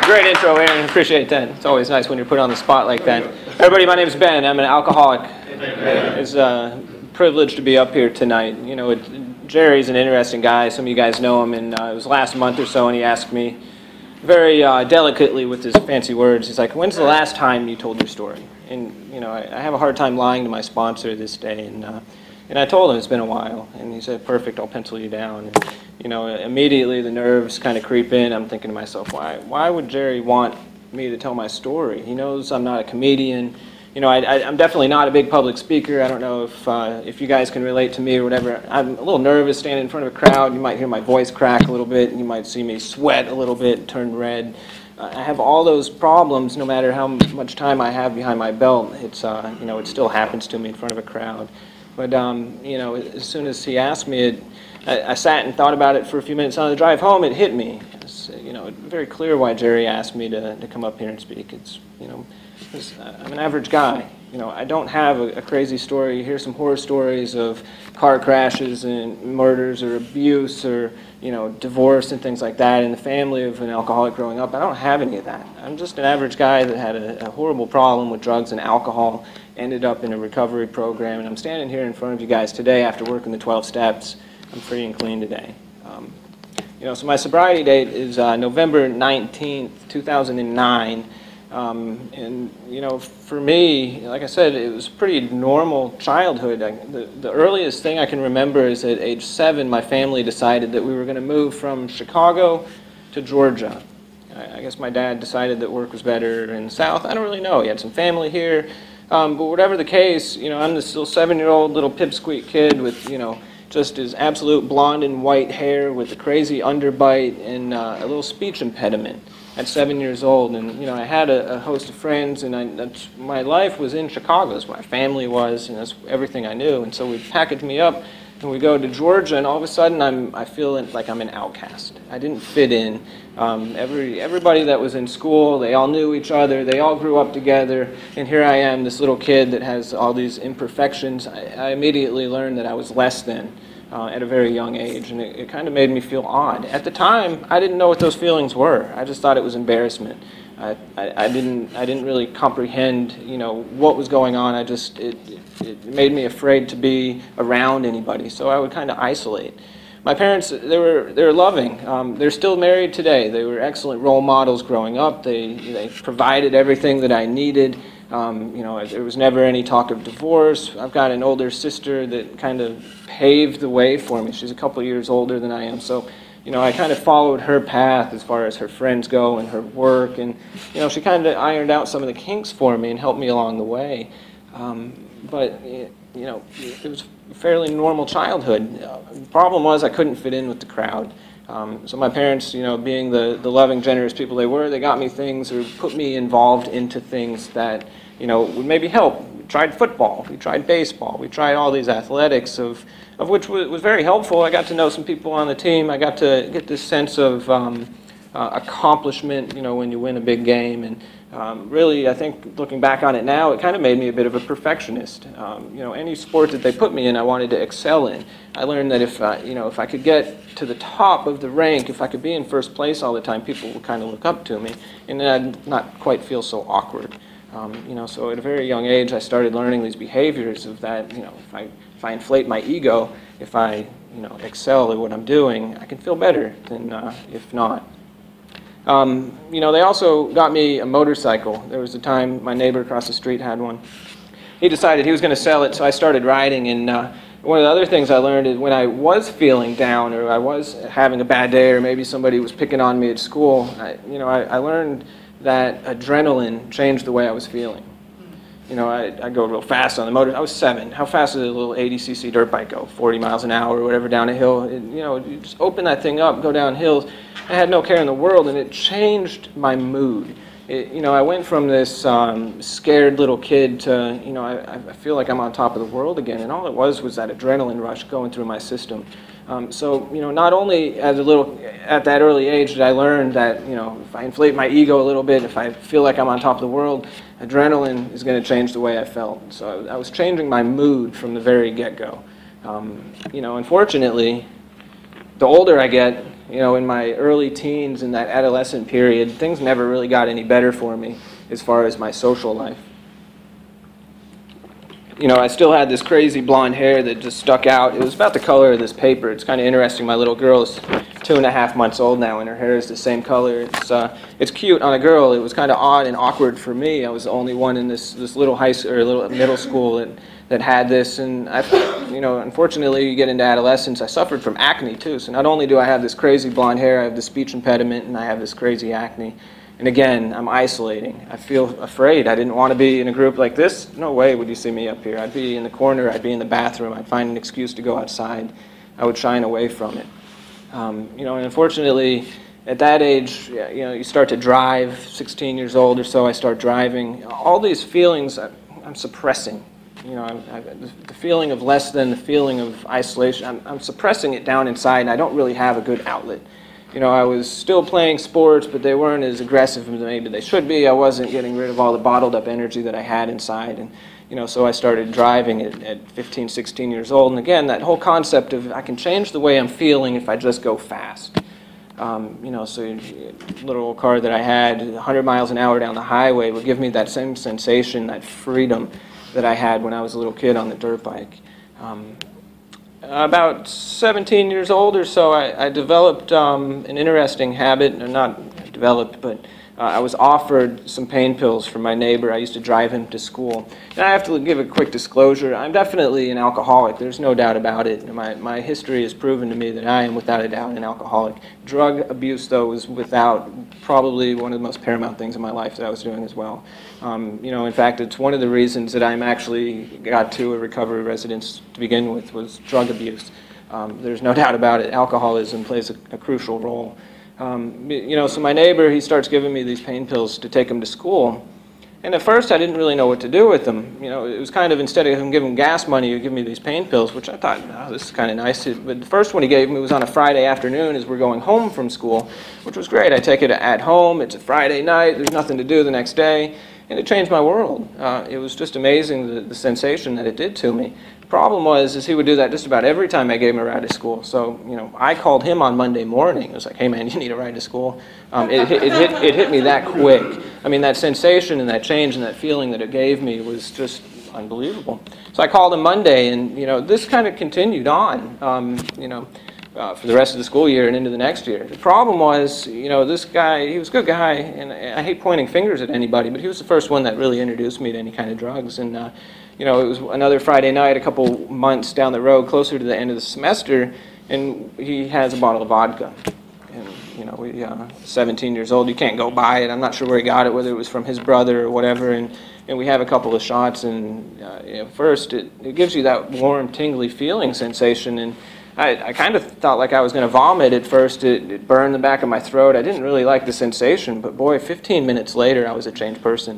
Great intro, Aaron. Appreciate that. It's always nice when you're put on the spot like that. Everybody, my name's Ben. I'm an alcoholic. It's a privilege to be up here tonight. You know, Jerry's an interesting guy. Some of you guys know him, and it was last month or so, and he asked me very delicately with his fancy words. He's like, "When's the last time you told your story?" And you know, I have a hard time lying to my sponsor this day, and I told him it's been a while, and he said, "Perfect, I'll pencil you down." And, you know, immediately the nerves kind of creep in. I'm thinking to myself, why would Jerry want me to tell my story? He knows I'm not a comedian. You know, I'm definitely not a big public speaker. I don't know if you guys can relate to me or whatever. I'm a little nervous standing in front of a crowd. You might hear my voice crack a little bit, and you might see me sweat a little bit, turn red. I have all those problems no matter how much time I have behind my belt. It's, you know, it still happens to me in front of a crowd. But, you know, as soon as he asked me, I sat and thought about it for a few minutes. On the drive home, it hit me. It's, you know, very clear why Jerry asked me to come up here and speak. It's, you know, I'm an average guy. You know, I don't have a crazy story. You hear some horror stories of car crashes and murders or abuse or, you know, divorce and things like that in the family of an alcoholic growing up. I don't have any of that. I'm just an average guy that had a horrible problem with drugs and alcohol, ended up in a recovery program, and I'm standing here in front of you guys today after working the 12 steps. I'm free and clean today. You know, so my sobriety date is November 19th, 2009. And, you know, for me, like I said, it was a pretty normal childhood. The earliest thing I can remember is at age 7, my family decided that we were going to move from Chicago to Georgia. I guess my dad decided that work was better in the South. I don't really know. He had some family here. But whatever the case, you know, I'm this little 7-year-old little pipsqueak kid with, you know, just his absolute blonde and white hair with a crazy underbite and a little speech impediment at 7 years old. And, you know, I had a host of friends, and my life was in Chicago. That's where my family was, and that's everything I knew. And so we packaged me up, and we go to Georgia, and all of a sudden I feel like I'm an outcast. I didn't fit in. Everybody that was in school, they all knew each other. They all grew up together, and here I am, this little kid that has all these imperfections. I immediately learned that I was less than at a very young age, and it kind of made me feel odd. At the time, I didn't know what those feelings were. I just thought it was embarrassment. I didn't really comprehend, you know, what was going on. It made me afraid to be around anybody, so I would kind of isolate. My parents, they were loving. They're still married today. They were excellent role models growing up. They provided everything that I needed. You know, there was never any talk of divorce. I've got an older sister that kind of paved the way for me. She's a couple years older than I am, so, you know, I kind of followed her path as far as her friends go and her work, and, you know, she kind of ironed out some of the kinks for me and helped me along the way. But, you know, it was a fairly normal childhood. The problem was I couldn't fit in with the crowd. So my parents, you know, being the loving, generous people they were, they got me things or put me involved into things that, you know, would maybe help. We tried football, we tried baseball, we tried all these athletics, of which was very helpful. I got to know some people on the team. I got to get this sense of accomplishment, you know, when you win a big game. And really, I think looking back on it now, it kind of made me a bit of a perfectionist. You know, any sport that they put me in, I wanted to excel in. I learned that if I could get to the top of the rank, if I could be in first place all the time, people would kind of look up to me, and then I'd not quite feel so awkward. You know, so at a very young age, I started learning these behaviors of that. You know, if I inflate my ego, if I, you know, excel at what I'm doing, I can feel better than if not. You know, they also got me a motorcycle. There was a time my neighbor across the street had one. He decided he was going to sell it, so I started riding. And one of the other things I learned is when I was feeling down or I was having a bad day or maybe somebody was picking on me at school, I learned that adrenaline changed the way I was feeling. You know, I go real fast on the motor. I was 7. How fast does a little 80cc dirt bike go? 40 miles an hour or whatever down a hill. You know, you just open that thing up, go down hills. I had no care in the world, and it changed my mood. You know, I went from this scared little kid to, you know, I feel like I'm on top of the world again, and all it was that adrenaline rush going through my system. So, you know, not only at that early age did I learn that, you know, if I inflate my ego a little bit, if I feel like I'm on top of the world, adrenaline is going to change the way I felt. So I was changing my mood from the very get-go. You know, unfortunately, the older I get, In my early teens and that adolescent period, things never really got any better for me as far as my social life. I still had this crazy blonde hair that just stuck out. It was about the color of this paper. It's kind of interesting. My little girl is 2.5 months old now, and her hair is the same color. It's cute on a girl. It was kind of odd and awkward for me. I was the only one in this little high school or little middle school that had this. And unfortunately, you get into adolescence. I suffered from acne too. So not only do I have this crazy blonde hair, I have the speech impediment, and I have this crazy acne. And again, I'm isolating. I feel afraid. I didn't want to be in a group like this. No way would you see me up here. I'd be in the corner. I'd be in the bathroom. I'd find an excuse to go outside. I would shine away from it. And unfortunately, at that age, you start to drive. 16 years old or so, I start driving. All these feelings I'm suppressing. The feeling of less than, the feeling of isolation. I'm suppressing it down inside, and I don't really have a good outlet. I was still playing sports, but they weren't as aggressive as maybe they should be. I wasn't getting rid of all the bottled up energy that I had inside. And, so I started driving at 15, 16 years old. And again, that whole concept of I can change the way I'm feeling if I just go fast. So a little old car that I had, 100 miles an hour down the highway would give me that same sensation, that freedom that I had when I was a little kid on the dirt bike. About 17 years old or so, I developed an interesting habit, not developed, but I was offered some pain pills from my neighbor. I used to drive him to school. And I have to give a quick disclosure. I'm definitely an alcoholic. There's no doubt about it. My history has proven to me that I am without a doubt an alcoholic. Drug abuse, though, was without probably one of the most paramount things in my life that I was doing as well. In fact, it's one of the reasons that I'm actually got to a recovery residence to begin with was drug abuse. There's no doubt about it. Alcoholism plays a crucial role. So my neighbor, he starts giving me these pain pills to take him to school. And at first, I didn't really know what to do with them. It was kind of, instead of him giving gas money, he would give me these pain pills, which I thought, oh, this is kind of nice. But the first one he gave me was on a Friday afternoon as we're going home from school, which was great. I take it at home. It's a Friday night. There's nothing to do the next day. And it changed my world. It was just amazing, the sensation that it did to me. The problem was he would do that just about every time I gave him a ride to school. So, I called him on Monday morning. It was like, hey, man, you need a ride to school. It hit me that quick. That sensation and that change and that feeling that it gave me was just unbelievable. So I called him Monday, and, this kind of continued on, for the rest of the school year and into the next year. The problem was, this guy, he was a good guy, and I hate pointing fingers at anybody, but he was the first one that really introduced me to any kind of drugs. And, it was another Friday night, a couple months down the road, closer to the end of the semester, and he has a bottle of vodka. And, 17 years old, you can't go buy it. I'm not sure where he got it, whether it was from his brother or whatever. And we have a couple of shots, and first it gives you that warm, tingly feeling sensation. And I kind of thought like I was going to vomit at first. It burned the back of my throat. I didn't really like the sensation, but boy, 15 minutes later, I was a changed person.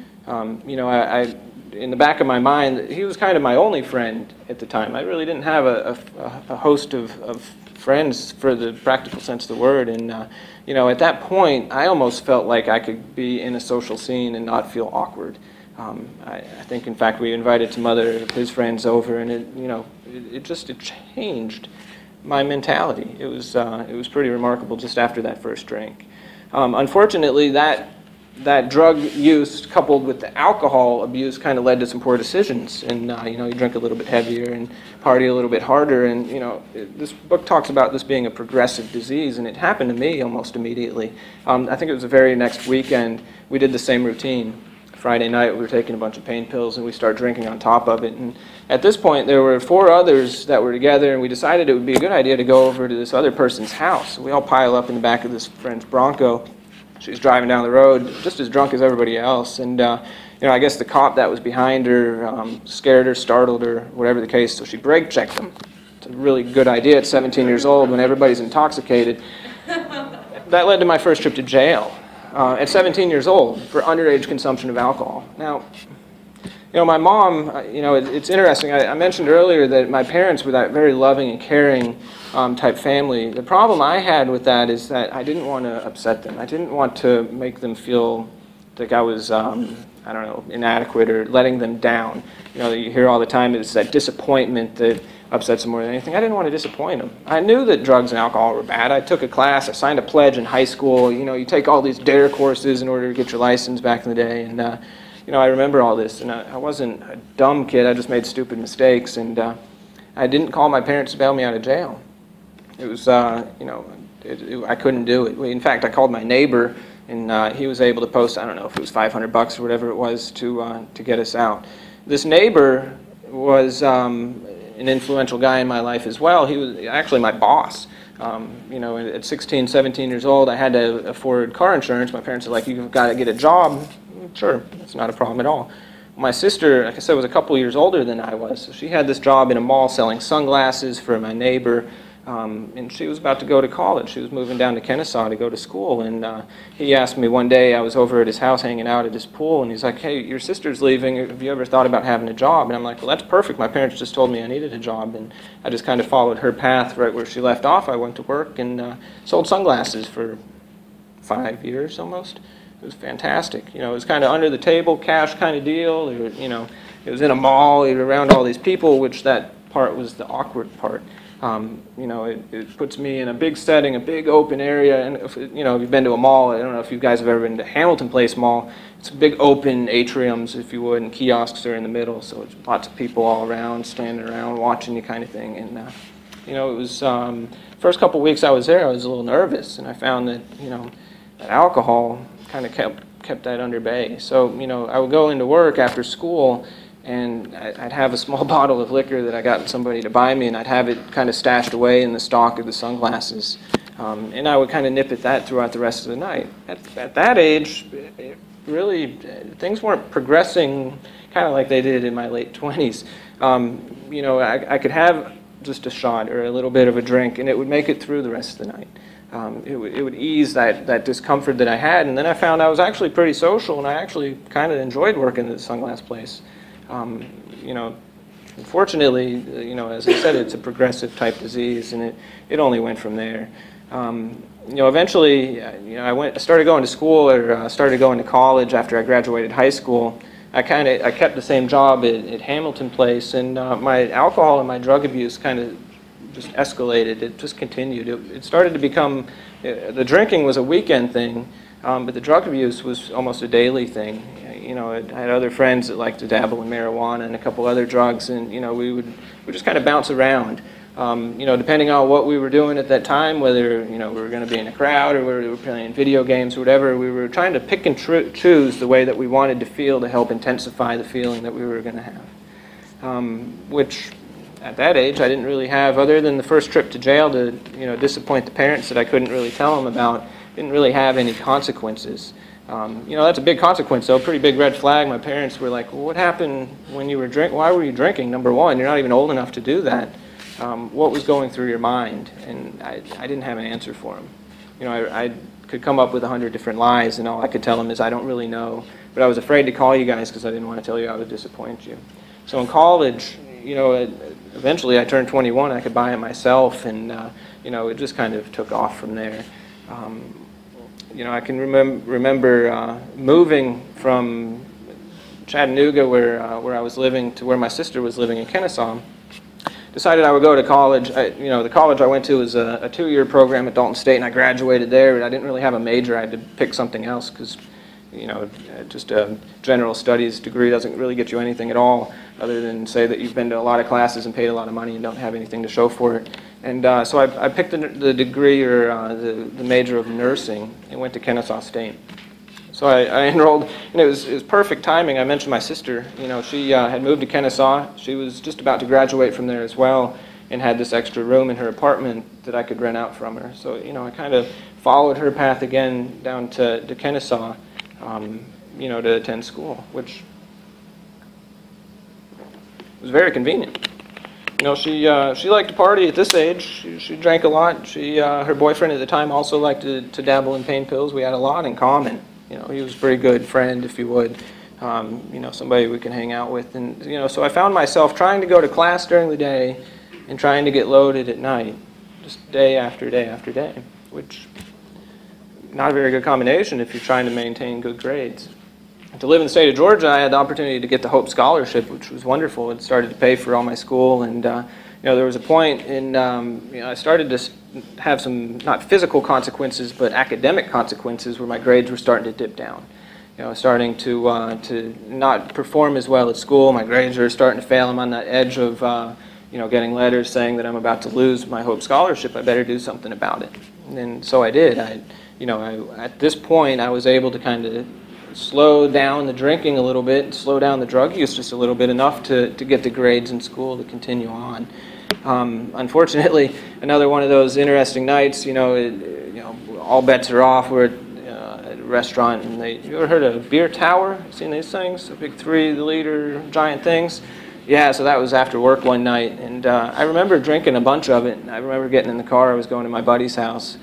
In the back of my mind, he was kind of my only friend at the time. I really didn't have a host of friends for the practical sense of the word. And, at that point, I almost felt like I could be in a social scene and not feel awkward. I think, in fact, we invited some other of his friends over, and it changed my mentality. It was pretty remarkable just after that first drink. Unfortunately, that drug use coupled with the alcohol abuse kind of led to some poor decisions. And, you drink a little bit heavier and party a little bit harder. And, this book talks about this being a progressive disease, and it happened to me almost immediately. I think it was the very next weekend we did the same routine. Friday night, we were taking a bunch of pain pills, and we started drinking on top of it. And at this point, there were 4 others that were together, and we decided it would be a good idea to go over to this other person's house. We all pile up in the back of this friend's Bronco. She's driving down the road, just as drunk as everybody else. And, I guess the cop that was behind her scared her, startled her, whatever the case, so she brake checked them. It's a really good idea at 17 years old when everybody's intoxicated. That led to my first trip to jail. At 17 years old for underage consumption of alcohol. Now, my mom, it's interesting. I mentioned earlier that my parents were that very loving and caring type family. The problem I had with that is that I didn't want to upset them. I didn't want to make them feel like I was, I don't know, inadequate or letting them down. You know, you hear all the time, it's that disappointment that upsets them more than anything. I didn't want to disappoint them. I knew that drugs and alcohol were bad. I took a class, I signed a pledge in high school. You know, you take all these DARE courses in order to get your license back in the day. And, you know, I remember all this. And I wasn't a dumb kid. I just made stupid mistakes. And I didn't call my parents to bail me out of jail. It was, you know, I couldn't do it. In fact, I called my neighbor, and he was able to post, I don't know if it was $500 or whatever it was to get us out. This neighbor was an influential guy in my life as well. He was actually my boss. You know, at 16, 17 years old, I had to afford car insurance. My parents were like, "You've got to get a job." Sure, that's not a problem at all. My sister, like I said, was a couple years older than I was. So she had this job in a mall selling sunglasses for my neighbor. And she was about to go to college. She was moving down to Kennesaw to go to school. And he asked me one day, I was over at his house hanging out at his pool, and he's like, "Hey, your sister's leaving. Have you ever thought about having a job?" And I'm like, "Well, that's perfect. My parents just told me I needed a job." And I just kind of followed her path right where she left off. I went to work and sold sunglasses for 5 years almost. It was fantastic. You know, it was kind of under the table, cash kind of deal. You know, it was in a mall, you were around all these people, which that part was the awkward part. You know, it puts me in a big setting, a big open area, and if, you know, if you've been to a mall, I don't know if you guys have ever been to Hamilton Place Mall. It's big open atriums, if you would, and kiosks are in the middle, so it's lots of people all around, standing around, watching you kind of thing. And you know, it was first couple weeks I was there, I was a little nervous, and I found that, you know, that alcohol kind of kept that under bay. So, you know, I would go into work after school, and I'd have a small bottle of liquor that I got somebody to buy me, and I'd have it kind of stashed away in the stock of the sunglasses. And I would kind of nip at that throughout the rest of the night. At that age, really, things weren't progressing kind of like they did in my late 20s. You know, I could have just a shot or a little bit of a drink, and it would make it through the rest of the night. It would ease that discomfort that I had, and then I found I was actually pretty social, and I actually kind of enjoyed working at the sunglass place. You know, unfortunately, you know, as I said, it's a progressive type disease, and it only went from there. You know, eventually, you know, I started going to school, or started going to college after I graduated high school. I kept the same job at Hamilton Place, and my alcohol and my drug abuse kind of just escalated. It just continued. It started to become, the drinking was a weekend thing, but the drug abuse was almost a daily thing. You know, I had other friends that liked to dabble in marijuana and a couple other drugs, and, you know, we would just kind of bounce around. You know, depending on what we were doing at that time, whether, you know, we were going to be in a crowd or we were playing video games or whatever, we were trying to pick and choose the way that we wanted to feel to help intensify the feeling that we were going to have. Which, at that age, I didn't really have, other than the first trip to jail to, you know, disappoint the parents that I couldn't really tell them about, didn't really have any consequences. You know, that's a big consequence, though, pretty big red flag. My parents were like, "Well, what happened when you were drinking? Why were you drinking? Number one, you're not even old enough to do that. What was going through your mind?" And I didn't have an answer for them. You know, I could come up with 100 different lies, and all I could tell them is, "I don't really know." But I was afraid to call you guys because I didn't want to tell you I would disappoint you. So in college, you know, eventually I turned 21. I could buy it myself, and you know, it just kind of took off from there. You know, I can remember moving from Chattanooga, where I was living, to where my sister was living in Kennesaw. Decided I would go to college. You know, the college I went to was a 2-year program at Dalton State, and I graduated there, but I didn't really have a major. I had to pick something else because, you know, just a general studies degree doesn't really get you anything at all, other than say that you've been to a lot of classes and paid a lot of money and don't have anything to show for it. And so I picked the degree, or the major of nursing, and went to Kennesaw State. So I enrolled, and it was perfect timing. I mentioned my sister. You know, she had moved to Kennesaw. She was just about to graduate from there as well, and had this extra room in her apartment that I could rent out from her. So, you know, I kind of followed her path again down to Kennesaw, you know, to attend school, which was very convenient. You know, she liked to party at this age. She drank a lot. Her boyfriend at the time also liked to dabble in pain pills. We had a lot in common. You know, he was a pretty good friend, if you would. You know, somebody we can hang out with. And, you know, so I found myself trying to go to class during the day and trying to get loaded at night, just day after day after day, which not a very good combination if you're trying to maintain good grades. to live in the state of Georgia, I had the opportunity to get the Hope Scholarship, which was wonderful. It started to pay for all my school, and there was a point in I started to have some not physical consequences, but academic consequences, where my grades were starting to dip down. Starting to not perform as well at school. My grades are starting to fail. I'm on that edge of getting letters saying that I'm about to lose my Hope Scholarship. I better do something about it. And so I did. At this point, I was able to kind of slow down the drinking a little bit, slow down the drug use just a little bit, enough to get the grades in school to continue on. Unfortunately, another one of those interesting nights, all bets are off. We're at a restaurant, and you ever heard of a beer tower? Seen these things? The big 3-liter giant things? Yeah, so that was after work one night, and I remember drinking a bunch of it. I remember getting in the car. I was going to my buddy's house.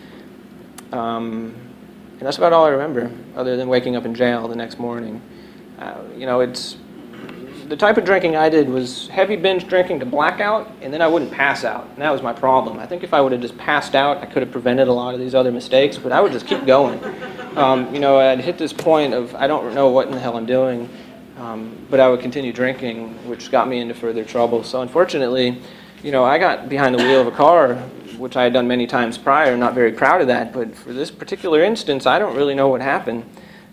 And that's about all I remember, other than waking up in jail the next morning. It's the type of drinking I did was heavy binge drinking to blackout, and then I wouldn't pass out. And that was my problem. I think if I would have just passed out, I could have prevented a lot of these other mistakes, but I would just keep going. I'd hit this point of, I don't know what in the hell I'm doing, but I would continue drinking, which got me into further trouble. So unfortunately, I got behind the wheel of a car, which I had done many times prior. Not very proud of that, but for this particular instance, I don't really know what happened.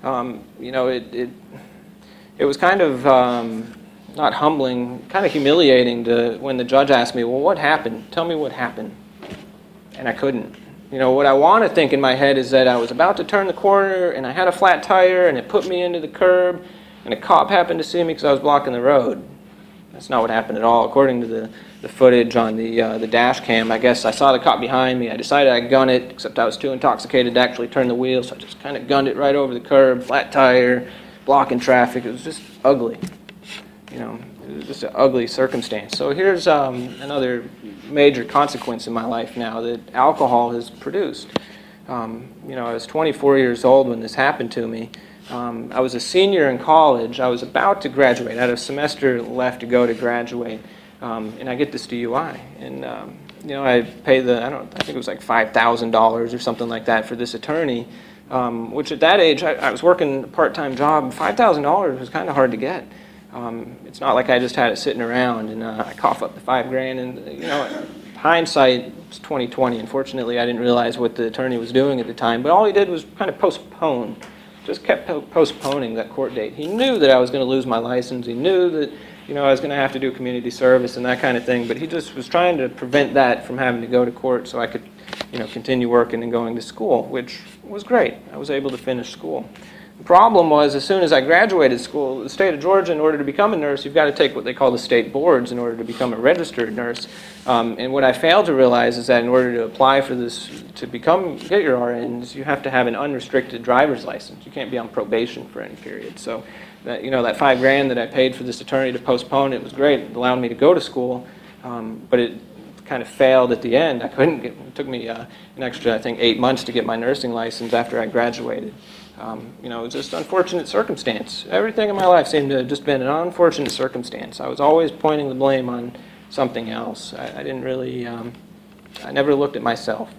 It was kind of not humbling, kind of humiliating when the judge asked me, well, what happened? Tell me what happened. And I couldn't. What I want to think in my head is that I was about to turn the corner, and I had a flat tire, and it put me into the curb, and a cop happened to see me because I was blocking the road. That's not what happened at all. According to the footage on the dash cam, I guess I saw the cop behind me. I decided I'd gun it, except I was too intoxicated to actually turn the wheel, so I just kind of gunned it right over the curb, flat tire, blocking traffic. It was just ugly. It was just an ugly circumstance. So here's another major consequence in my life now that alcohol has produced. I was 24 years old when this happened to me. I was a senior in college. I was about to graduate. I had a semester left to go to graduate, and I get this DUI. And I pay I think it was like $5,000 or something like that for this attorney, which at that age, I was working a part-time job. $5,000 was kind of hard to get. It's not like I just had it sitting around, and I cough up the $5,000. And hindsight, it's 2020. Unfortunately, I didn't realize what the attorney was doing at the time. But all he did was kind of postpone. Just kept postponing that court date. He knew that I was going to lose my license. He knew that I was going to have to do community service and that kind of thing. But he just was trying to prevent that from having to go to court, so I could continue working and going to school, which was great. I was able to finish school. The problem was, as soon as I graduated school, the state of Georgia, in order to become a nurse, you've got to take what they call the state boards in order to become a registered nurse. And what I failed to realize is that in order to apply for this, to get your RNs, you have to have an unrestricted driver's license. You can't be on probation for any period. So that $5,000 that I paid for this attorney to postpone, it was great. It allowed me to go to school, but it kind of failed at the end. It took me an extra, I think, 8 months to get my nursing license after I graduated. It was just an unfortunate circumstance. Everything in my life seemed to have just been an unfortunate circumstance. I was always pointing the blame on something else. I didn't really, I never looked at myself.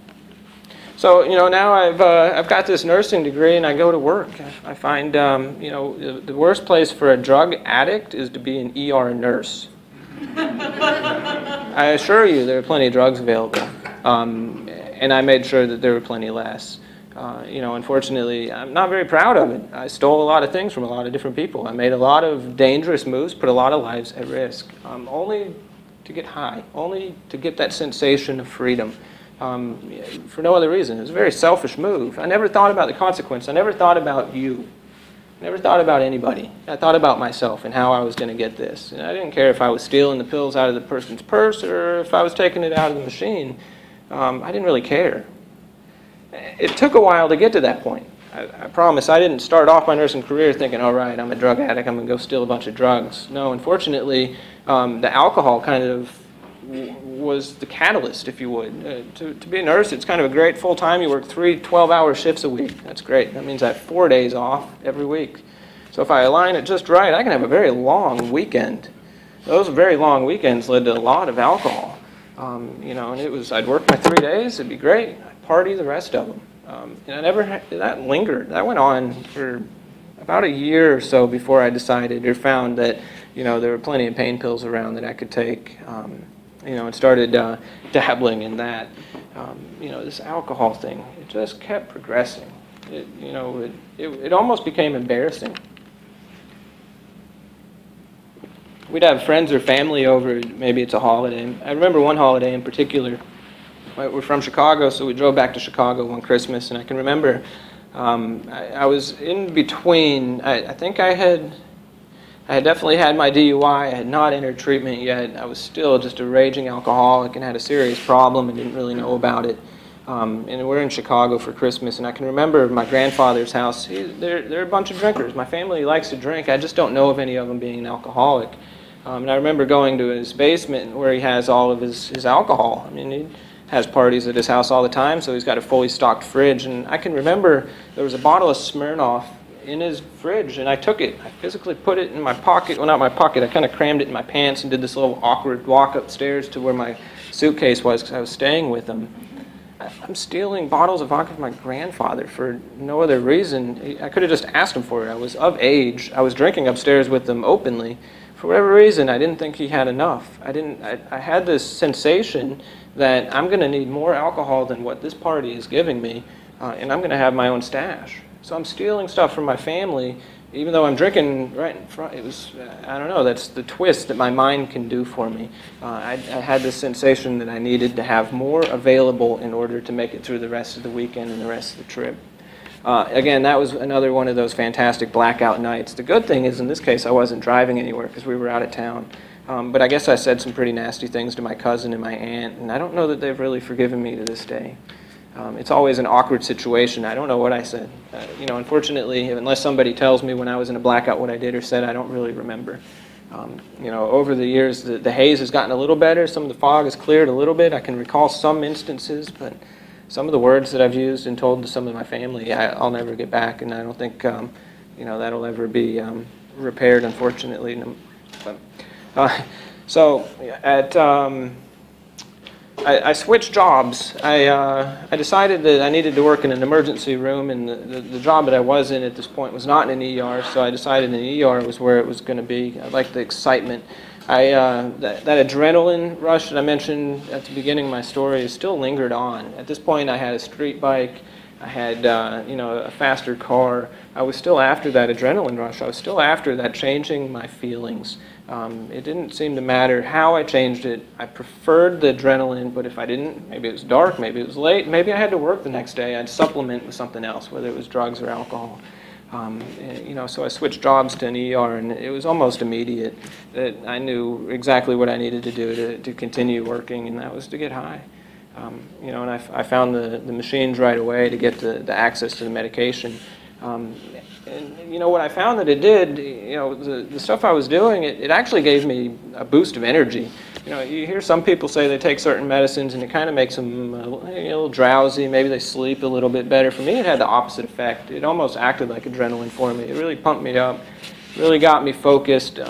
So, now I've got this nursing degree, and I go to work. I find, the worst place for a drug addict is to be an ER nurse. I assure you there are plenty of drugs available, and I made sure that there were plenty less. Unfortunately, I'm not very proud of it. I stole a lot of things from a lot of different people. I made a lot of dangerous moves, put a lot of lives at risk, only to get high, only to get that sensation of freedom, for no other reason. It was a very selfish move. I never thought about the consequence. I never thought about you. I never thought about anybody. I thought about myself and how I was going to get this. And I didn't care if I was stealing the pills out of the person's purse or if I was taking it out of the machine. I didn't really care. It took a while to get to that point. I promise I didn't start off my nursing career thinking, all right, I'm a drug addict, I'm going to go steal a bunch of drugs. No, unfortunately, the alcohol kind of was the catalyst, if you would. To be a nurse, it's kind of a great full-time. You work 3 12-hour shifts a week. That's great. That means I have 4 days off every week. So if I align it just right, I can have a very long weekend. Those very long weekends led to a lot of alcohol. And it was, I'd work my 3 days, it'd be great. I'd party the rest of them. And that lingered. That went on for about a year or so before I decided or found that, there were plenty of pain pills around that I could take, and started dabbling in that. This alcohol thing, it just kept progressing. It almost became embarrassing. We'd have friends or family over, maybe it's a holiday. I remember one holiday in particular. We're from Chicago, so we drove back to Chicago one Christmas, and I can remember I was in between. I think I had definitely had my DUI. I had not entered treatment yet. I was still just a raging alcoholic and had a serious problem and didn't really know about it. And we're in Chicago for Christmas, and I can remember my grandfather's house. They're a bunch of drinkers. My family likes to drink. I just don't know of any of them being an alcoholic. And I remember going to his basement where he has all of his alcohol. I mean, he has parties at his house all the time, so he's got a fully stocked fridge. And I can remember there was a bottle of Smirnoff in his fridge, and I took it. I physically put it in my pocket. Well, not my pocket. I kind of crammed it in my pants and did this little awkward walk upstairs to where my suitcase was because I was staying with him. I'm stealing bottles of vodka from my grandfather for no other reason. I could have just asked him for it. I was of age. I was drinking upstairs with him openly. For whatever reason, I didn't think he had enough. I had this sensation that I'm going to need more alcohol than what this party is giving me, and I'm going to have my own stash. So I'm stealing stuff from my family, even though I'm drinking right in front. It was, I don't know, that's the twist that my mind can do for me. I had this sensation that I needed to have more available in order to make it through the rest of the weekend and the rest of the trip. Again, that was another one of those fantastic blackout nights. The good thing is, in this case, I wasn't driving anywhere because we were out of town. But I guess I said some pretty nasty things to my cousin and my aunt, and I don't know that they've really forgiven me to this day. It's always an awkward situation. I don't know what I said. Unfortunately, unless somebody tells me when I was in a blackout what I did or said, I don't really remember. Over the years, the haze has gotten a little better. Some of the fog has cleared a little bit. I can recall some instances, but some of the words that I've used and told to some of my family, I'll never get back, and I don't think that'll ever be repaired, unfortunately. I switched jobs. I decided that I needed to work in an emergency room, and the job that I was in at this point was not in an ER, so I decided an ER was where it was going to be. I liked the excitement. That adrenaline rush that I mentioned at the beginning of my story is still lingered on. At this point, I had a street bike. I had a faster car. I was still after that adrenaline rush. I was still after that changing my feelings. It didn't seem to matter how I changed it. I preferred the adrenaline, but if I didn't, maybe it was dark, maybe it was late, maybe I had to work the next day, I'd supplement with something else, whether it was drugs or alcohol. So I switched jobs to an ER, and it was almost immediate that I knew exactly what I needed to do to continue working, and that was to get high. And I found the machines right away to get the access to the medication. What I found that it did, the stuff I was doing, it actually gave me a boost of energy. You hear some people say they take certain medicines and it kind of makes them a little drowsy, maybe they sleep a little bit better. For me, it had the opposite effect. It almost acted like adrenaline for me. It really pumped me up, really got me focused.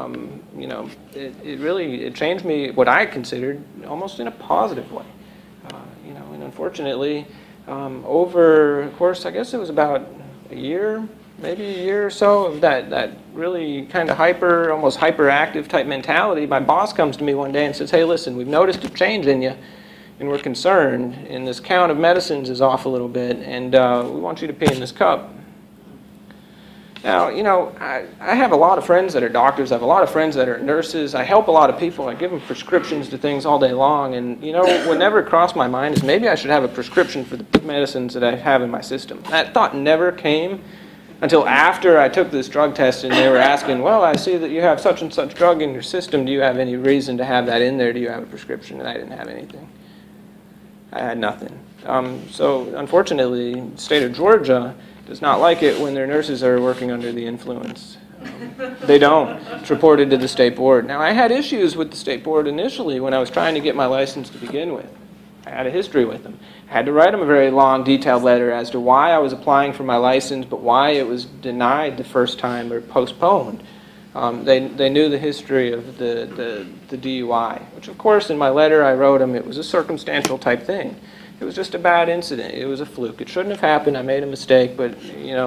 It changed me, what I considered, almost in a positive way. And unfortunately, over, of course, I guess it was about maybe a year or so of that really kind of almost hyperactive type mentality. My boss comes to me one day and says, "Hey, listen, we've noticed a change in you, and we're concerned, and this count of medicines is off a little bit, and we want you to pee in this cup." Now, I have a lot of friends that are doctors. I have a lot of friends that are nurses. I help a lot of people. I give them prescriptions to things all day long. And, what never crossed my mind is maybe I should have a prescription for the medicines that I have in my system. That thought never came until after I took this drug test, and they were asking, "Well, I see that you have such and such drug in your system. Do you have any reason to have that in there? Do you have a prescription?" And I didn't have anything. I had nothing. So, unfortunately, the state of Georgia does not like it when their nurses are working under the influence. They don't. It's reported to the state board. Now, I had issues with the state board initially when I was trying to get my license to begin with. I had a history with them. I had to write them a very long, detailed letter as to why I was applying for my license, but why it was denied the first time or postponed. They knew the history of the DUI, which, of course, in my letter I wrote them, it was a circumstantial type thing. It was just a bad incident. It was a fluke. It shouldn't have happened. I made a mistake, but,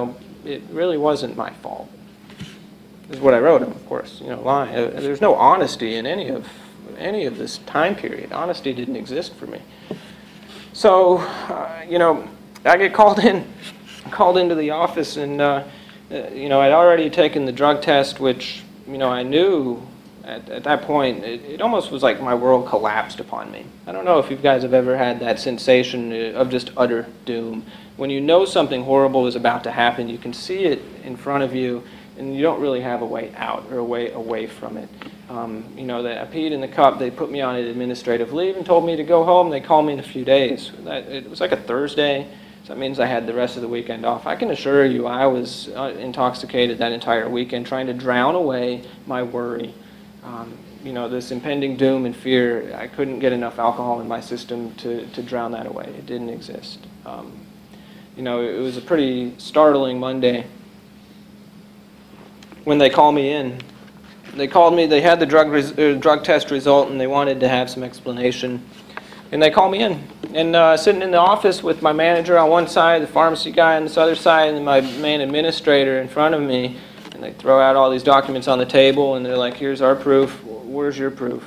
it really wasn't my fault. This is what I wrote him, of course. Lying. There's no honesty in any of this time period. Honesty didn't exist for me. So, I get called into the office, and I'd already taken the drug test, which I knew at that point it almost was like my world collapsed upon me. I don't know if you guys have ever had that sensation of just utter doom. When you know something horrible is about to happen, you can see it in front of you, and you don't really have a way out or a way away from it. That I peed in the cup, they put me on an administrative leave and told me to go home. They called me in a few days. It was like a Thursday, so that means I had the rest of the weekend off. I can assure you I was intoxicated that entire weekend, trying to drown away my worry. This impending doom and fear, I couldn't get enough alcohol in my system to drown that away. It didn't exist. It was a pretty startling Monday when they called me in. They called me, they had the drug test result, and they wanted to have some explanation. And they called me in. And sitting in the office with my manager on one side, the pharmacy guy on this other side, and my main administrator in front of me. And they throw out all these documents on the table, and they're like, here's our proof. Where's your proof?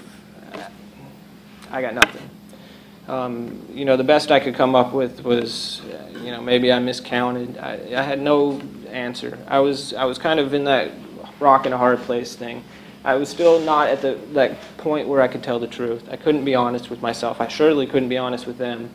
I got nothing. The best I could come up with was, maybe I miscounted. I had no answer. I was kind of in that rock and a hard place thing. I was still not at that point where I could tell the truth. I couldn't be honest with myself. I surely couldn't be honest with them.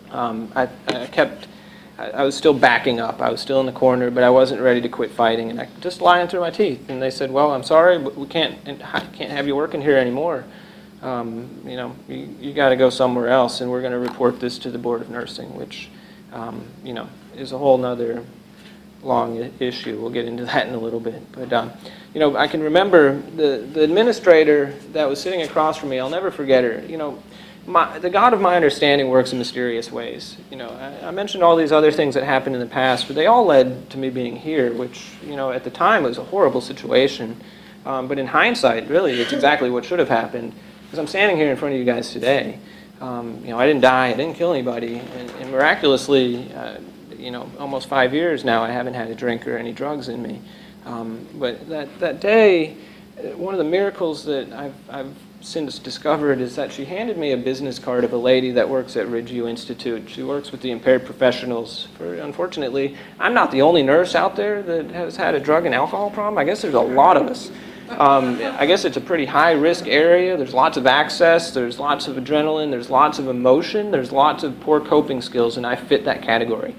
I was still backing up. I was still in the corner, but I wasn't ready to quit fighting, and I just lying through my teeth. And they said, "Well, I'm sorry, but I can't have you working here anymore. You got to go somewhere else, and we're going to report this to the Board of Nursing," which, is a whole nother long issue. We'll get into that in a little bit. But I can remember the administrator that was sitting across from me. I'll never forget her. The God of my understanding works in mysterious ways. I mentioned all these other things that happened in the past, but they all led to me being here, which, at the time was a horrible situation. But in hindsight, really, it's exactly what should have happened, because I'm standing here in front of you guys today. I didn't die, I didn't kill anybody, and miraculously, almost 5 years now, I haven't had a drink or any drugs in me. But that day, one of the miracles that I've since discovered is that she handed me a business card of a lady that works at Ridgeview Institute. She works with the impaired professionals. Unfortunately, I'm not the only nurse out there that has had a drug and alcohol problem. I guess there's a lot of us. I guess it's a pretty high-risk area. There's lots of access. There's lots of adrenaline. There's lots of emotion. There's lots of poor coping skills, and I fit that category.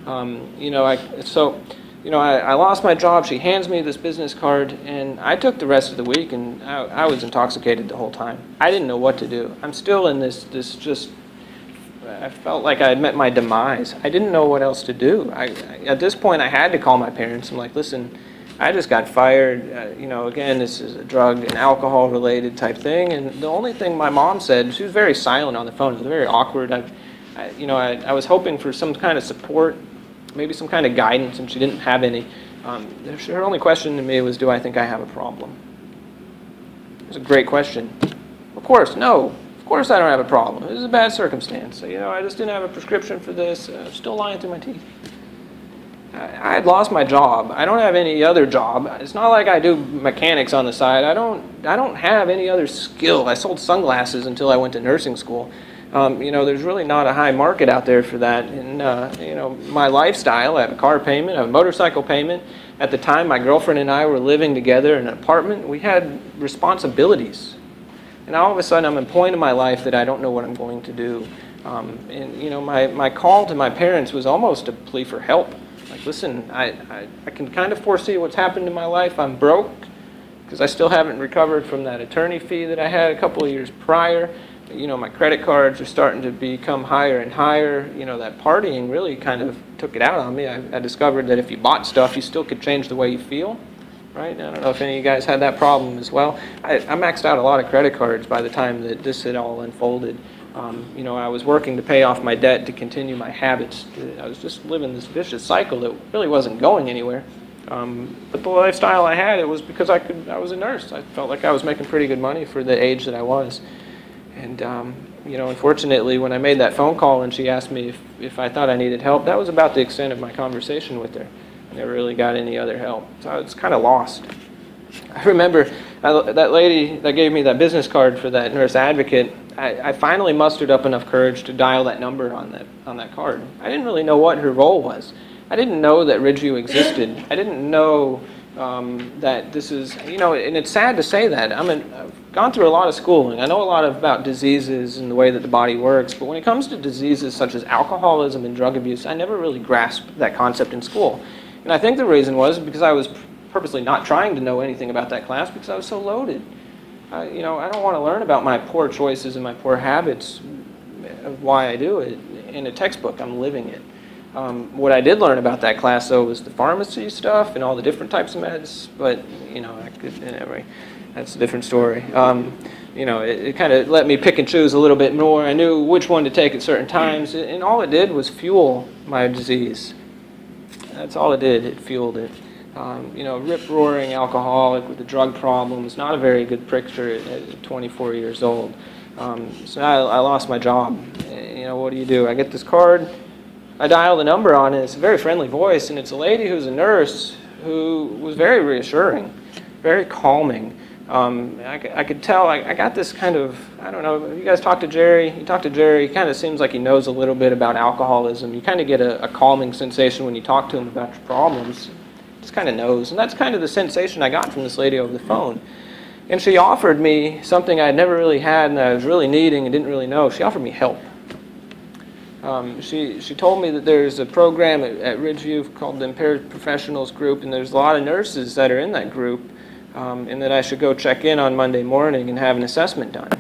I lost my job. She hands me this business card, and I took the rest of the week, and I was intoxicated the whole time. I didn't know what to do. I'm still in this just, I felt like I had met my demise. I didn't know what else to do. At this point, I had to call my parents. I'm like, listen, I just got fired. Again, this is a drug and alcohol-related type thing, and the only thing my mom said, she was very silent on the phone. It was very awkward. I was hoping for some kind of support, maybe some kind of guidance, and she didn't have any. Her only question to me was, do I think I have a problem? It was a great question. Of course, no. Of course I don't have a problem. It was a bad circumstance. I just didn't have a prescription for this. I was still lying through my teeth. I had lost my job. I don't have any other job. It's not like I do mechanics on the side. I don't have any other skill. I sold sunglasses until I went to nursing school. There's really not a high market out there for that. And, my lifestyle, I have a car payment, I have a motorcycle payment. At the time, my girlfriend and I were living together in an apartment. We had responsibilities. And all of a sudden, I'm at a point in my life that I don't know what I'm going to do. My call to my parents was almost a plea for help. Like, listen, I can kind of foresee what's happened in my life. I'm broke because I still haven't recovered from that attorney fee that I had a couple of years prior. My credit cards are starting to become higher and higher. That partying really kind of took it out on me. I discovered that if you bought stuff, you still could change the way you feel, right? I don't know if any of you guys had that problem as well. I maxed out a lot of credit cards by the time that this had all unfolded. I was working to pay off my debt to continue my habits. I was just living this vicious cycle that really wasn't going anywhere. But the lifestyle I had, it was because I was a nurse. I felt like I was making pretty good money for the age that I was. And, unfortunately, when I made that phone call and she asked me if I thought I needed help, that was about the extent of my conversation with her. Never really got any other help. So I was kind of lost. I remember that lady that gave me that business card for that nurse advocate, I finally mustered up enough courage to dial that number on that card. I didn't really know what her role was. I didn't know that Ridgeview existed. I didn't know that this is, and it's sad to say that. I've gone through a lot of schooling. I know a lot about diseases and the way that the body works, but when it comes to diseases such as alcoholism and drug abuse, I never really grasped that concept in school. And I think the reason was because I was purposely not trying to know anything about that class because I was so loaded. I don't want to learn about my poor choices and my poor habits of why I do it in a textbook. I'm living it. What I did learn about that class, though, was the pharmacy stuff and all the different types of meds. But anyway, that's a different story. It kind of let me pick and choose a little bit more. I knew which one to take at certain times, and all it did was fuel my disease. That's all it did. It fueled it. Rip-roaring alcoholic with a drug problem is not a very good picture at 24 years old. So I lost my job. What do? I get this card. I dial the number on it. It's a very friendly voice, and it's a lady who's a nurse who was very reassuring, very calming. I could tell. I got this kind of, I don't know, you guys talk to Jerry? You talk to Jerry, he kind of seems like he knows a little bit about alcoholism. You kind of get a calming sensation when you talk to him about your problems. Just kind of knows. And that's kind of the sensation I got from this lady over the phone. And she offered me something I had never really had and that I was really needing and didn't really know. She offered me help. She told me that there's a program at Ridgeview called the Impaired Professionals Group, and there's a lot of nurses that are in that group, and that I should go check in on Monday morning and have an assessment done.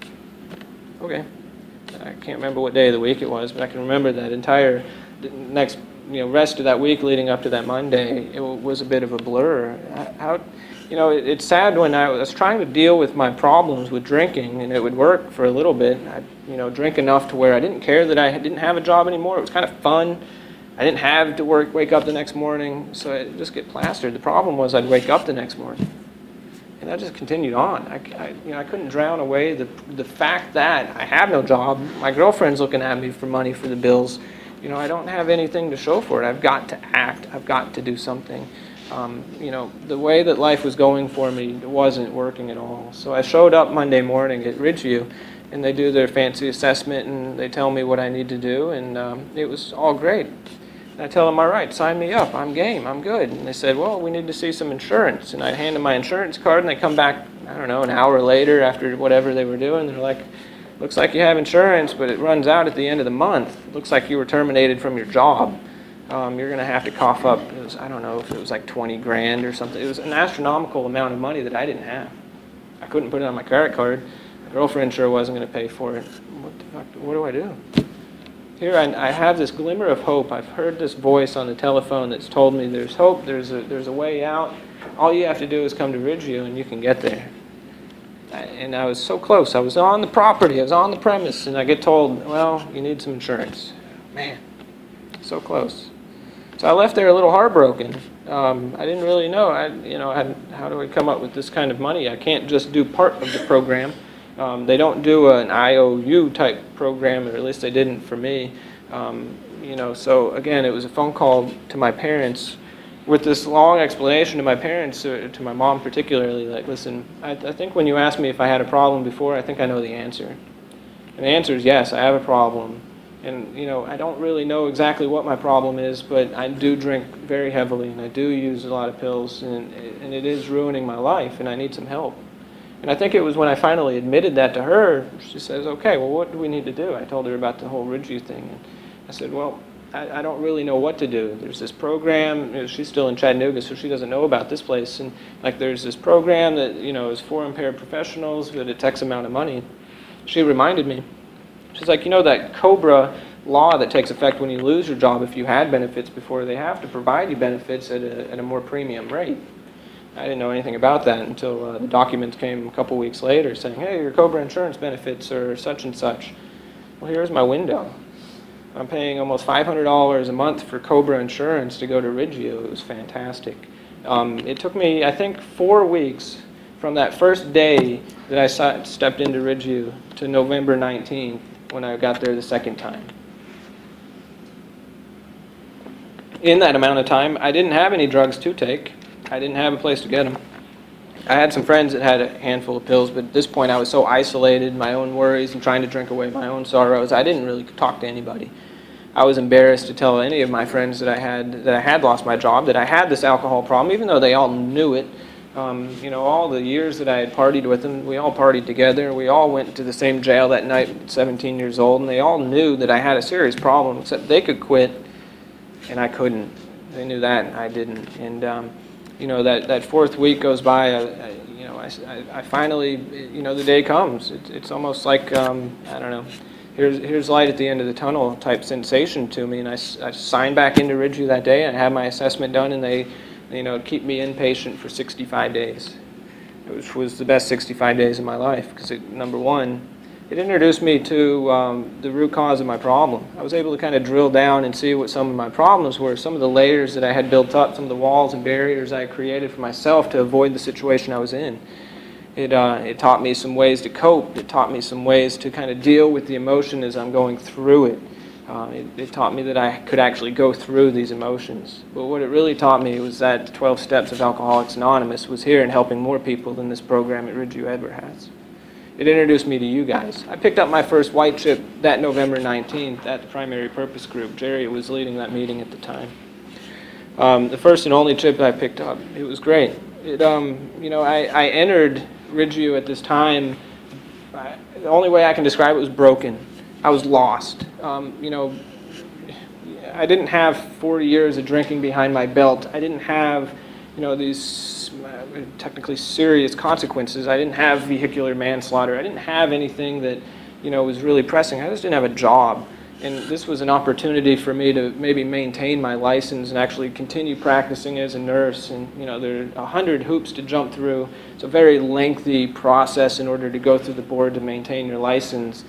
Okay. I can't remember what day of the week it was, but I can remember that entire next rest of that week leading up to that Monday. It was a bit of a blur. It's sad when I was trying to deal with my problems with drinking, and it would work for a little bit. I'd drink enough to where I didn't care that I didn't have a job anymore. It was kind of fun. I didn't have to wake up the next morning, so I'd just get plastered. The problem was I'd wake up the next morning, and that just continued on. I couldn't drown away the fact that I have no job. My girlfriend's looking at me for money for the bills. I don't have anything to show for it. I've got to act. I've got to do something. The way that life was going for me wasn't working at all. So I showed up Monday morning at Ridgeview, and they do their fancy assessment, and they tell me what I need to do, and it was all great. And I tell them, all right, sign me up. I'm game. I'm good. And they said, well, we need to see some insurance. And I hand them my insurance card, and they come back, I don't know, an hour later after whatever they were doing. They're like, looks like you have insurance, but it runs out at the end of the month. Looks like you were terminated from your job. You're going to have to cough up, I don't know if it was like 20 grand or something. It was an astronomical amount of money that I didn't have. I couldn't put it on my credit card. My girlfriend sure wasn't going to pay for it. What do I do? Here I have this glimmer of hope. I've heard this voice on the telephone that's told me there's hope, there's a way out. All you have to do is come to Ridgeview and you can get there. And I was so close. I was on the property. I was on the premise. And I get told, well, you need some insurance. Man, so close. So I left there a little heartbroken. I didn't really know. How do I come up with this kind of money? I can't just do part of the program. They don't do an IOU type program, or at least they didn't for me. So again, it was a phone call to my parents with this long explanation to my parents, to my mom particularly, like, listen, I think when you asked me if I had a problem before, I think I know the answer. And the answer is yes, I have a problem. And, I don't really know exactly what my problem is, but I do drink very heavily, and I do use a lot of pills, and it is ruining my life, and I need some help. And I think it was when I finally admitted that to her, she says, okay, well, what do we need to do? I told her about the whole Ridgeview thing, and I said, well, I don't really know what to do. There's this program, she's still in Chattanooga, so she doesn't know about this place, and there's this program that, is for impaired professionals, but it takes amount of money. She reminded me, she's like, that COBRA law that takes effect when you lose your job if you had benefits before, they have to provide you benefits at a more premium rate. I didn't know anything about that until the documents came a couple weeks later saying, hey, your COBRA insurance benefits are such and such. Well, here's my window. I'm paying almost $500 a month for COBRA insurance to go to Ridgeview. It was fantastic. It took me, I think, 4 weeks from that first day that I stepped into Ridgeview to November 19th when I got there the second time. In that amount of time, I didn't have any drugs to take. I didn't have a place to get them. I had some friends that had a handful of pills, but at this point I was so isolated, my own worries and trying to drink away my own sorrows, I didn't really talk to anybody. I was embarrassed to tell any of my friends that I had lost my job, that I had this alcohol problem, even though they all knew it. All the years that I had partied with them, we all partied together. We all went to the same jail that night at 17 years old, and they all knew that I had a serious problem, except they could quit, and I couldn't. They knew that, and I didn't. And, that fourth week goes by, I finally, the day comes. It's almost like, I don't know, here's light at the end of the tunnel type sensation to me, and I signed back into Ridgeview that day, and I had my assessment done, and they keep me inpatient for 65 days, which was the best 65 days of my life, because number one, it introduced me to the root cause of my problem. I was able to kind of drill down and see what some of my problems were, some of the layers that I had built up, some of the walls and barriers I had created for myself to avoid the situation I was in. It taught me some ways to cope. It taught me some ways to kind of deal with the emotion as I'm going through it. It taught me that I could actually go through these emotions. But what it really taught me was that 12 Steps of Alcoholics Anonymous was here and helping more people than this program at Ridgeview ever has. It introduced me to you guys. I picked up my first white chip that November 19th at the Primary Purpose Group. Jerry was leading that meeting at the time. The first and only chip I picked up. It was great. I entered Ridgeview at this time. The only way I can describe it was broken. I was lost. I didn't have 40 years of drinking behind my belt. I didn't have, these technically serious consequences. I didn't have vehicular manslaughter. I didn't have anything that, was really pressing. I just didn't have a job. And this was an opportunity for me to maybe maintain my license and actually continue practicing as a nurse. And, there are 100 hoops to jump through. It's a very lengthy process in order to go through the board to maintain your license.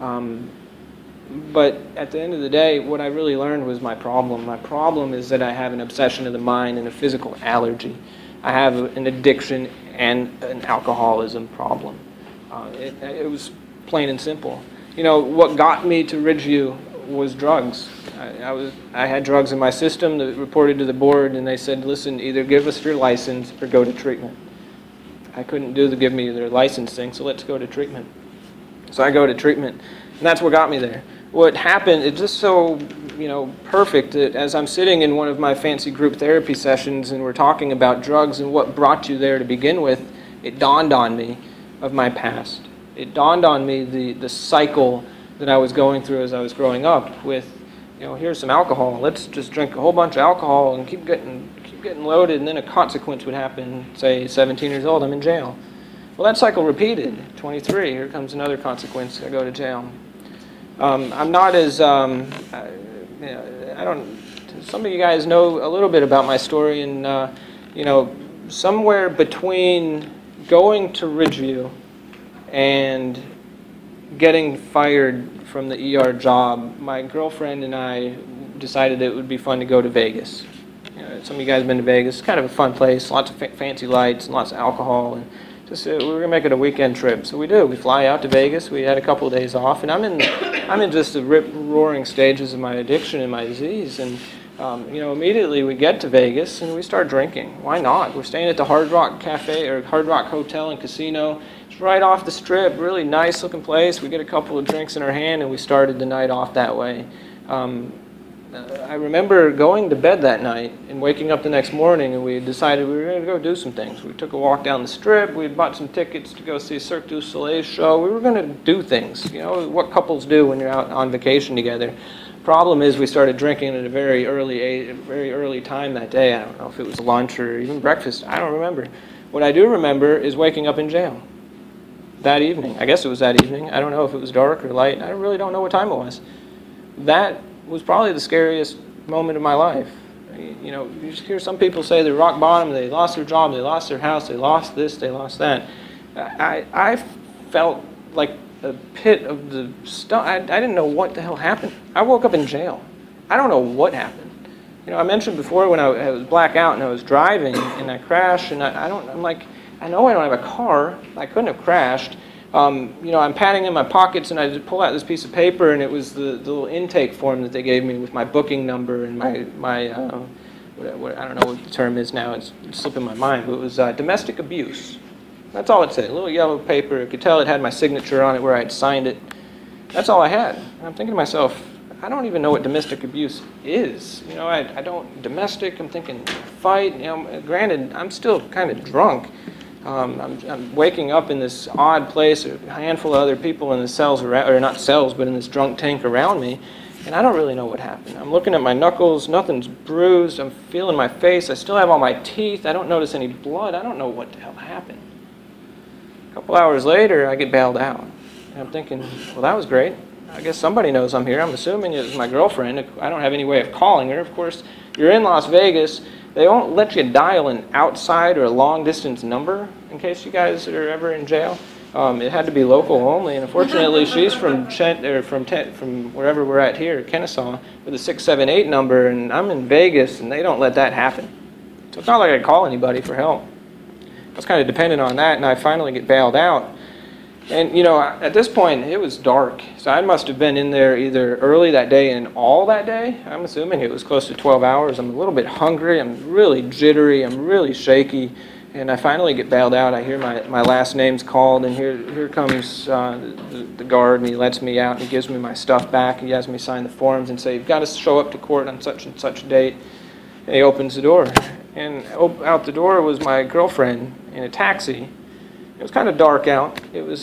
But at the end of the day, what I really learned was my problem. My problem is that I have an obsession of the mind and a physical allergy. I have an addiction and an alcoholism problem. It was plain and simple. What got me to Ridgeview was drugs. I had drugs in my system that reported to the board, and they said, listen, either give us your license or go to treatment. I couldn't do the give me their license thing, so let's go to treatment. So I go to treatment, and that's what got me there. What happened, it's just so, perfect that as I'm sitting in one of my fancy group therapy sessions and we're talking about drugs and what brought you there to begin with, it dawned on me of my past. It dawned on me the cycle that I was going through as I was growing up with, here's some alcohol. Let's just drink a whole bunch of alcohol and keep getting loaded, and then a consequence would happen. Say, 17 years old, I'm in jail. Well, that cycle repeated. 23, here comes another consequence. I go to jail. I'm not as, I don't, some of you guys know a little bit about my story, and, somewhere between going to Ridgeview and getting fired from the ER job, my girlfriend and I decided it would be fun to go to Vegas. Some of you guys have been to Vegas. It's kind of a fun place, lots of fancy lights and lots of alcohol, and just we were gonna make it a weekend trip. So we do. We fly out to Vegas. We had a couple of days off, and I'm in just the rip-roaring stages of my addiction and my disease, and immediately we get to Vegas and we start drinking. Why not? We're staying at the Hard Rock Cafe or Hard Rock Hotel and Casino. It's right off the strip, really nice looking place. We get a couple of drinks in our hand and we started the night off that way. I remember going to bed that night and waking up the next morning, and we decided we were going to go do some things. We took a walk down the strip. We had bought some tickets to go see Cirque du Soleil show. We were going to do things, what couples do when you're out on vacation together. Problem is, we started drinking at a very early time that day. I don't know if it was lunch or even breakfast. I don't remember. What I do remember is waking up in jail that evening. I guess it was that evening. I don't know if it was dark or light. I really don't know what time it was. That was probably the scariest moment of my life. You just hear some people say they're rock bottom, they lost their job, they lost their house, they lost this, they lost that. I felt like a pit of the stuff. I didn't know what the hell happened. I woke up in jail. I don't know what happened. I mentioned before when I was blackout and I was driving and I crashed, and I'm like, I know I don't have a car. I couldn't have crashed. I'm patting in my pockets, and I just pull out this piece of paper, and it was the little intake form that they gave me with my booking number and my what I don't know what the term is now. It's slipping my mind, but it was domestic abuse. That's all it said. A little yellow paper. I could tell it had my signature on it where I had signed it. That's all I had. And I'm thinking to myself, I don't even know what domestic abuse is. I don't, domestic, I'm thinking fight. Granted, I'm still kind of drunk. I'm waking up in this odd place, a handful of other people in the cells, or not cells, but in this drunk tank around me, and I don't really know what happened. I'm looking at my knuckles, nothing's bruised, I'm feeling my face, I still have all my teeth, I don't notice any blood, I don't know what the hell happened. A couple hours later, I get bailed out. And I'm thinking, well, that was great. I guess somebody knows I'm here. I'm assuming it was my girlfriend. I don't have any way of calling her. Of course, you're in Las Vegas. They won't let you dial an outside or a long-distance number in case you guys are ever in jail. It had to be local only, and unfortunately, she's from wherever we're at here, Kennesaw, with a 678 number, and I'm in Vegas, and they don't let that happen. So it's not like I could call anybody for help. I was kind of dependent on that, and I finally get bailed out. And, at this point, it was dark. So I must have been in there either early that day and all that day. I'm assuming it was close to 12 hours. I'm a little bit hungry. I'm really jittery. I'm really shaky. And I finally get bailed out. I hear my last name's called, and here comes the guard, and he lets me out, and he gives me my stuff back. He has me sign the forms and say, you've got to show up to court on such and such a date. And he opens the door. And out the door was my girlfriend in a taxi. It was kind of dark out. It was,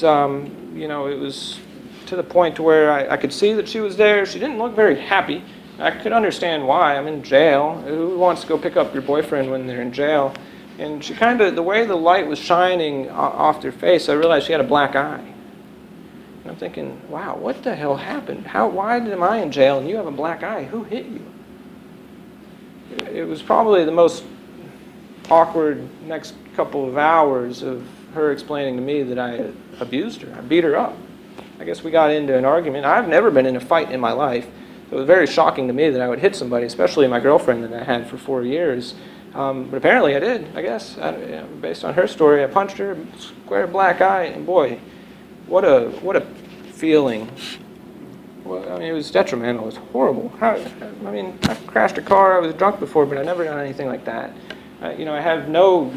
it was to the point to where I could see that she was there. She didn't look very happy. I could understand why. I'm in jail. Who wants to go pick up your boyfriend when they're in jail? And she the way the light was shining off her face, I realized she had a black eye. And I'm thinking, wow, what the hell happened? Why am I in jail and you have a black eye? Who hit you? It was probably the most awkward next couple of hours of her explaining to me that I abused her. I beat her up. I guess we got into an argument. I've never been in a fight in my life. So it was very shocking to me that I would hit somebody, especially my girlfriend that I had for 4 years. But apparently I did, I guess. Based on her story, I punched her, square black eye, and boy, what a feeling. Well, it was detrimental. It was horrible. I crashed a car. I was drunk before, but I've never done anything like that. I have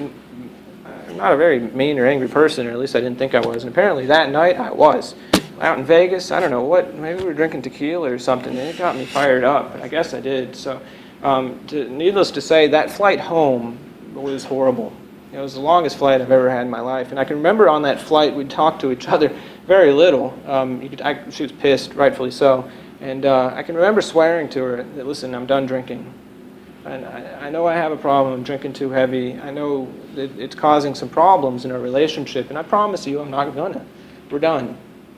I'm not a very mean or angry person, or at least I didn't think I was. And apparently that night I was. Out in Vegas, I don't know what, maybe we were drinking tequila or something, and it got me fired up. I guess I did. So, needless to say, that flight home was horrible. It was the longest flight I've ever had in my life. And I can remember on that flight we'd talk to each other very little. She was pissed, rightfully so. And I can remember swearing to her that, listen, I'm done drinking. And I know I have a problem. I'm drinking too heavy. I know that it's causing some problems in our relationship. And I promise you I'm not gonna. We're done.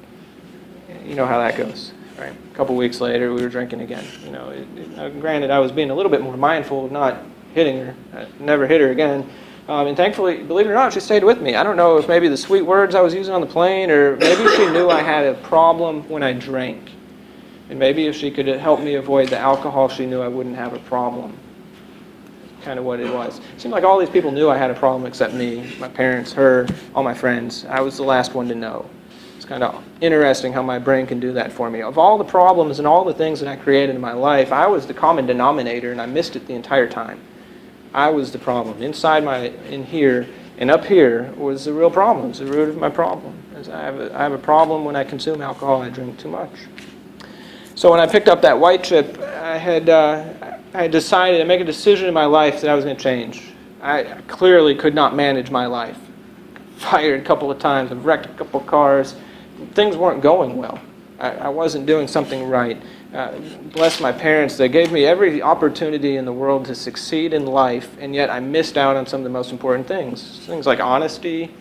You know how that goes. Right? A couple weeks later, we were drinking again. Granted, I was being a little bit more mindful of not hitting her. I never hit her again. And thankfully, believe it or not, she stayed with me. I don't know if maybe the sweet words I was using on the plane, or maybe she knew I had a problem when I drank. And maybe if she could help me avoid the alcohol, she knew I wouldn't have a problem. Kind of what it was. It seemed like all these people knew I had a problem except me, my parents, her, all my friends. I was the last one to know. It's kind of interesting how my brain can do that for me. Of all the problems and all the things that I created in my life, I was the common denominator, and I missed it the entire time. I was the problem. In here and up here was the real problem. It was the root of my problem. I have a problem when I consume alcohol. I drink too much. So when I picked up that white chip, I had decided to make a decision in my life that I was going to change. I clearly could not manage my life. Fired a couple of times. I've wrecked a couple of cars. Things weren't going well. I wasn't doing something right. Bless my parents. They gave me every opportunity in the world to succeed in life, and yet I missed out on some of the most important things. Things like honesty.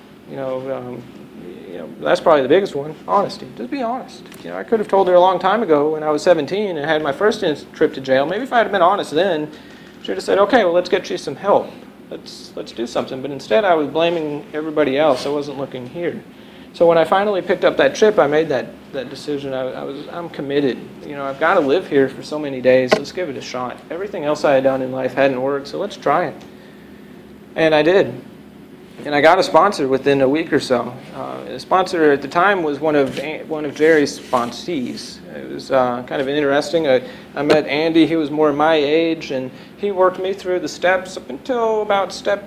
That's probably the biggest one. Honesty. Just be honest. I could have told her a long time ago when I was 17 and had my first trip to jail. Maybe if I had been honest then, she would have said, okay, well, let's get you some help. Let's do something. But instead, I was blaming everybody else. I wasn't looking here. So when I finally picked up that chip, I made that decision. I'm committed. I've got to live here for so many days. Let's give it a shot. Everything else I had done in life hadn't worked, so let's try it. And I did. And I got a sponsor within a week or so. The sponsor at the time was one of Jerry's sponsees. It was kind of interesting. I met Andy. He was more my age, and he worked me through the steps up until about step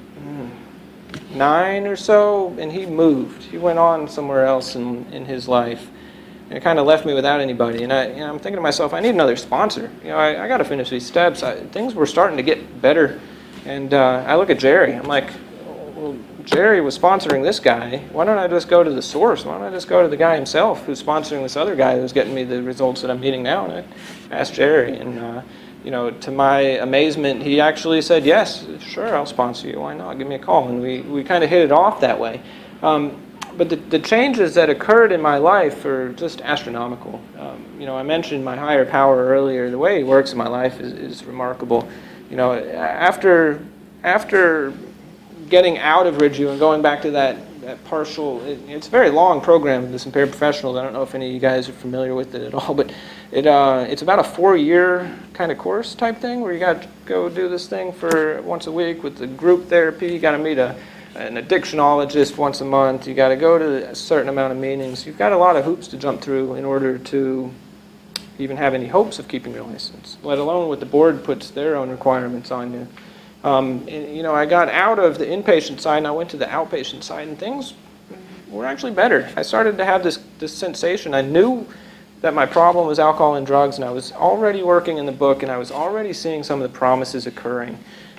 9 or so, and he moved. He went on somewhere else in his life. And it kind of left me without anybody. And I'm thinking to myself, I need another sponsor. I got to finish these steps. Things were starting to get better. And I look at Jerry. I'm like, well, Jerry was sponsoring this guy. Why don't I just go to the source? Why don't I just go to the guy himself who's sponsoring this other guy who's getting me the results that I'm getting now? And I asked Jerry, and to my amazement, he actually said, yes, sure, I'll sponsor you. Why not? Give me a call. And we kind of hit it off that way. But the changes that occurred in my life are just astronomical. I mentioned my higher power earlier. The way he works in my life is remarkable. After getting out of Ridgeview and going back to that partial, it's a very long program, this Impaired Professionals. I don't know if any of you guys are familiar with it at all, but it's about a 4-year kind of course type thing where you got to go do this thing for once a week with the group therapy. You got to meet an addictionologist once a month. You got to go to a certain amount of meetings. You've got a lot of hoops to jump through in order to even have any hopes of keeping your license, let alone what the board puts their own requirements on you. I got out of the inpatient side and I went to the outpatient side, and things were actually better. I started to have this sensation. I knew that my problem was alcohol and drugs, and I was already working in the book, and I was already seeing some of the promises occurring.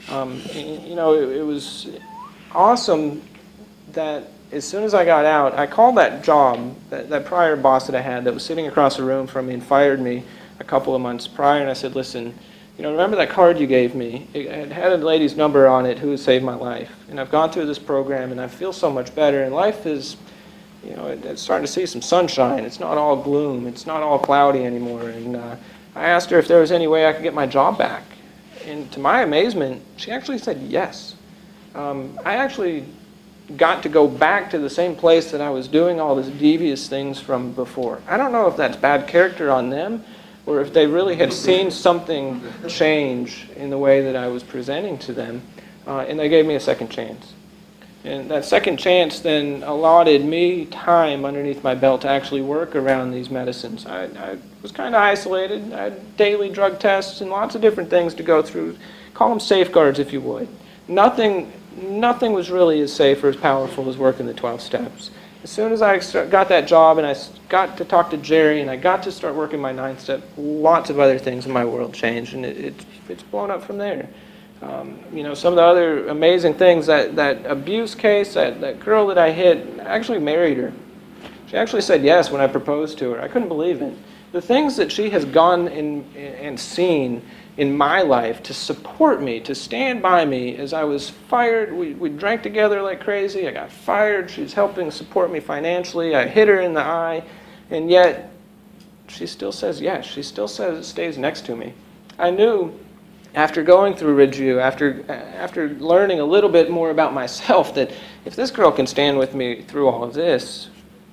It was awesome that as soon as I got out, I called that job, that prior boss that I had that was sitting across the room from me and fired me a couple of months prior, and I said, listen, remember that card you gave me? It had a lady's number on it who had saved my life. And I've gone through this program, and I feel so much better. And life is, it's starting to see some sunshine. It's not all gloom. It's not all cloudy anymore. And I asked her if there was any way I could get my job back. And to my amazement, she actually said yes. I actually got to go back to the same place that I was doing all these devious things from before. I don't know if that's bad character on them, or if they really had seen something change in the way that I was presenting to them, and they gave me a second chance. And that second chance then allotted me time underneath my belt to actually work around these medicines. I was kind of isolated. I had daily drug tests and lots of different things to go through. Call them safeguards if you would. Nothing was really as safe or as powerful as working the 12 steps. As soon as I got that job and I got to talk to Jerry and I got to start working my 9th step, lots of other things in my world changed, and it's blown up from there. Some of the other amazing things, that abuse case, that girl that I hit, I actually married her. She actually said yes when I proposed to her. I couldn't believe it. The things that she has gone and seen in my life to support me, to stand by me as I was fired. We drank together like crazy. I got fired. She's helping support me financially. I hit her in the eye, and yet she still says yes. She still stays next to me. I knew after going through Ridgeview, after learning a little bit more about myself, that if this girl can stand with me through all of this,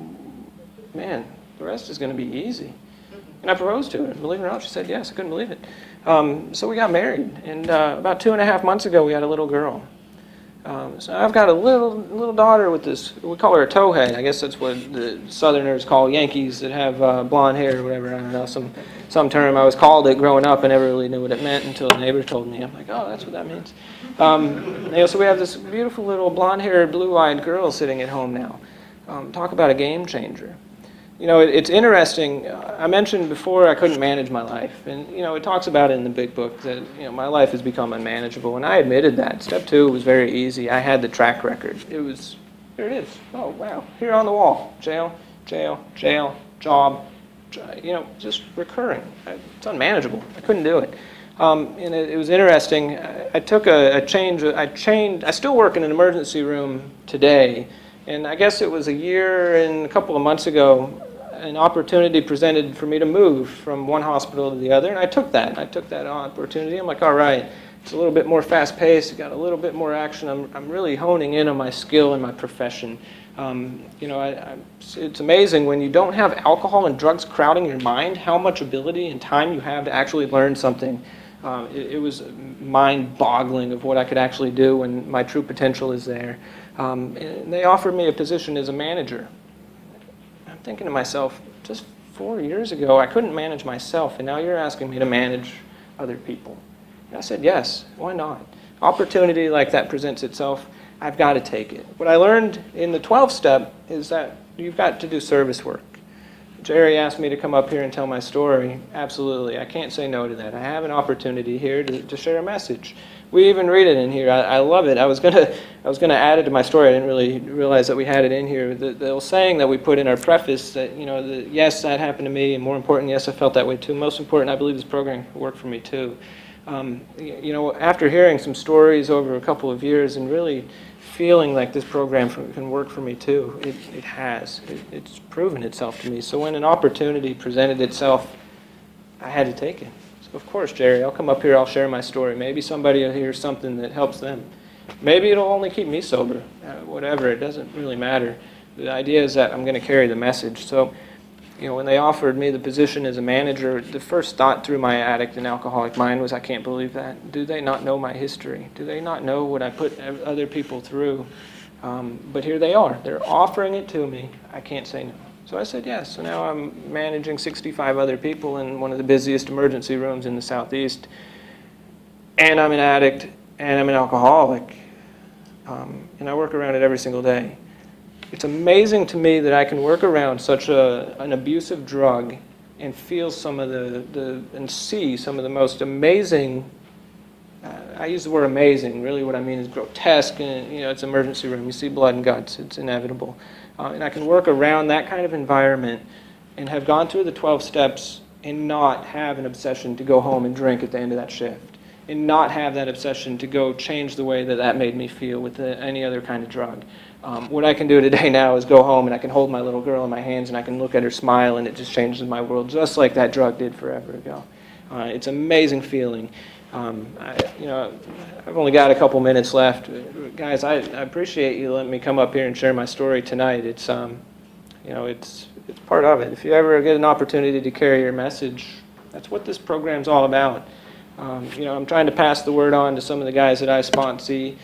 man, the rest is going to be easy. And I proposed to her. Believe it or not, she said yes. I couldn't believe it. So we got married, and about 2.5 months ago, we had a little girl. So I've got a little daughter with this. We call her a towhead. I guess that's what the Southerners call Yankees that have blonde hair or whatever. I don't know, some term. I was called it growing up. I never really knew what it meant until a neighbor told me. I'm like, oh, that's what that means. So we have this beautiful little blonde-haired, blue-eyed girl sitting at home now. Talk about a game changer. It's interesting. I mentioned before I couldn't manage my life. And, it talks about it in the big book that, my life has become unmanageable. And I admitted that. Step 2 was very easy. I had the track record. Here it is. Oh, wow. Here on the wall. Jail, jail, jail, job. Just recurring. It's unmanageable. I couldn't do it. And it was interesting. I took a change. I still work in an emergency room today. And I guess it was a year and a couple of months ago, an opportunity presented for me to move from one hospital to the other, and I took that. Opportunity. I'm like, all right, it's a little bit more fast-paced, got a little bit more action. I'm really honing in on my skill and my profession. It's amazing when you don't have alcohol and drugs crowding your mind, how much ability and time you have to actually learn something. It was mind-boggling of what I could actually do when my true potential is there. And they offered me a position as a manager. I'm thinking to myself, just 4 years ago, I couldn't manage myself, and now you're asking me to manage other people. And I said, yes, why not? Opportunity like that presents itself, I've got to take it. What I learned in the 12-step is that you've got to do service work. Jerry asked me to come up here and tell my story. Absolutely, I can't say no to that. I have an opportunity here to share a message. We even read it in here. I love it. I was gonna add it to my story. I didn't really realize that we had it in here. The little saying that we put in our preface that, yes, that happened to me, and more important, yes, I felt that way too. Most important, I believe this program worked for me too. After hearing some stories over a couple of years and really feeling like this program can work for me too, it has. It's proven itself to me. So when an opportunity presented itself, I had to take it. So of course, Jerry, I'll come up here, I'll share my story. Maybe somebody will hear something that helps them. Maybe it'll only keep me sober. Whatever, it doesn't really matter. The idea is that I'm going to carry the message. So, when they offered me the position as a manager, the first thought through my addict and alcoholic mind was, I can't believe that. Do they not know my history? Do they not know what I put other people through? But here they are. They're offering it to me. I can't say no. So I said yes. So now I'm managing 65 other people in one of the busiest emergency rooms in the Southeast. And I'm an addict, and I'm an alcoholic. And I work around it every single day. It's amazing to me that I can work around such an abusive drug and feel some of and see some of the most amazing, I use the word amazing, really what I mean is grotesque, and it's an emergency room, you see blood and guts, it's inevitable. And I can work around that kind of environment and have gone through the 12 steps and not have an obsession to go home and drink at the end of that shift, and not have that obsession to go change the way that made me feel with any other kind of drug. What I can do today now is go home and I can hold my little girl in my hands and I can look at her smile, and it just changes my world just like that drug did forever ago. It's an amazing feeling. I've only got a couple minutes left. Guys, I appreciate you letting me come up here and share my story tonight. It's part of it. If you ever get an opportunity to carry your message, that's what this program's all about. I'm trying to pass the word on to some of the guys that I sponsor.